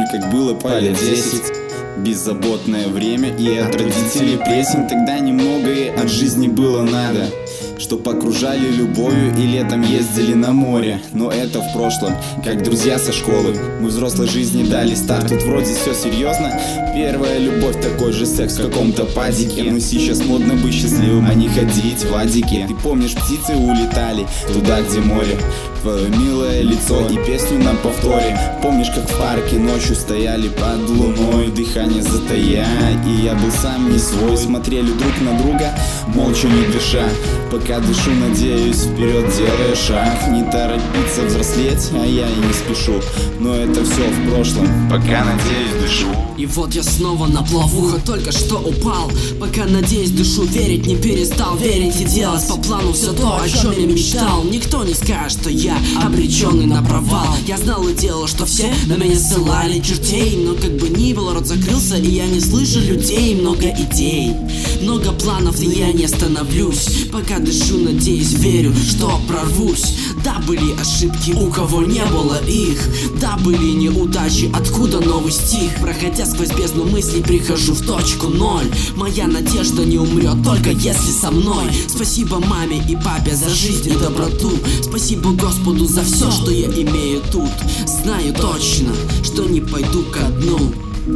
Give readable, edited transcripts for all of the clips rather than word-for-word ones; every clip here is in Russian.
как было по лет 10. Беззаботное время и от родителей прессинг. Тогда немногое от жизни было надо, чтоб окружали любовью и летом ездили на море. Но это в прошлом, как друзья со школы. Мы взрослой жизни дали старт, тут вроде все серьезно. Первая любовь, такой же секс в каком-то падике. Но сейчас модно быть счастливым, а не ходить в адике. Ты помнишь, птицы улетали туда, где море, твое милое лицо и песню на повторе. Помнишь, как в парке ночью стояли под луной, дыхание затая, и я был сам не свой. Смотрели друг на друга, молча не дыша. Пока дышу, надеюсь, вперед делая шаг. Не торопиться взрослеть, а я и не спешу. Но это все в прошлом, пока надеюсь, дышу. И вот я снова на плаву, хоть только что упал. Пока надеюсь, дышу, верить не перестал. Верить и делать по плану все то, о чем я мечтал. Никто не скажет, что я обреченный на провал. Я знал и делал, что все на меня ссылали чертей. Но как бы ни было, рот закрылся, и я не слышу людей. Много идей, много планов, и я не остановлюсь. Пока дышу, надеюсь, верю, что прорвусь. Да, были ошибки, у кого не было их. Да, были неудачи, откуда новый стих. Проходя сквозь бездну мыслей, прихожу в точку ноль. Моя надежда не умрет, только если со мной. Спасибо маме и папе за жизнь и доброту. Спасибо Господу за все, что я имею тут. Знаю точно, что не пойду ко дну.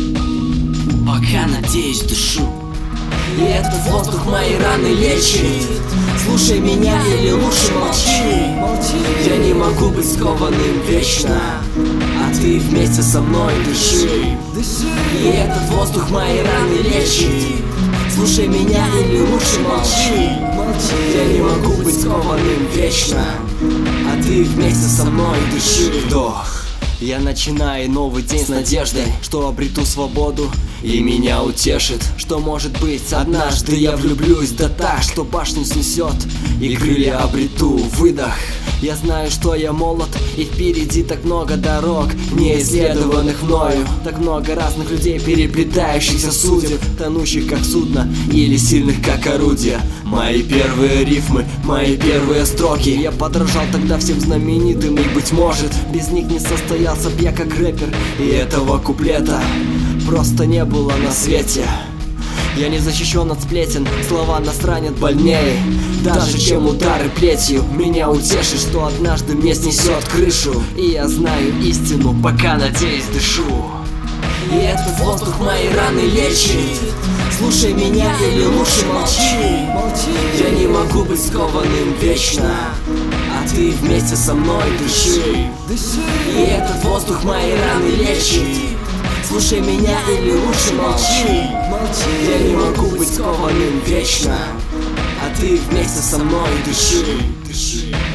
Пока надеюсь, дышу. И этот воздух мои раны лечит. Слушай меня или лучше молчи. Я не могу быть скованным вечно, а ты вместе со мной дыши. И этот воздух мои раны лечит. Слушай меня или лучше молчи. Я не могу быть скованным вечно, а ты вместе со мной дыши. Вдох. Я начинаю новый день с надеждой, что обрету свободу и меня утешит, что может быть однажды я влюблюсь, да так, что башню снесет и крылья обрету. Выдох. Я знаю, что я молод, и впереди так много дорог, не исследованных мною. Так много разных людей, переплетающихся судеб, тонущих как судно или сильных как орудия. Мои первые рифмы, мои первые строки. Я подражал тогда всем знаменитым, и быть может, без них не состоялся б я как рэпер. И этого куплета просто не было на свете. Я не защищен от сплетен, слова нас ранят больнее даже чем удары плетью. Меня утешит, что однажды мне снесет крышу. И я знаю истину, пока надеюсь, дышу. И этот воздух мои раны лечит. Слушай меня или лучше молчи. Я не могу быть скованным вечно, а ты вместе со мной дыши. И этот воздух мои раны лечит. Слушай меня или лучше молчи. Я не могу быть скованным вечно, а ты вместе со мной дыши.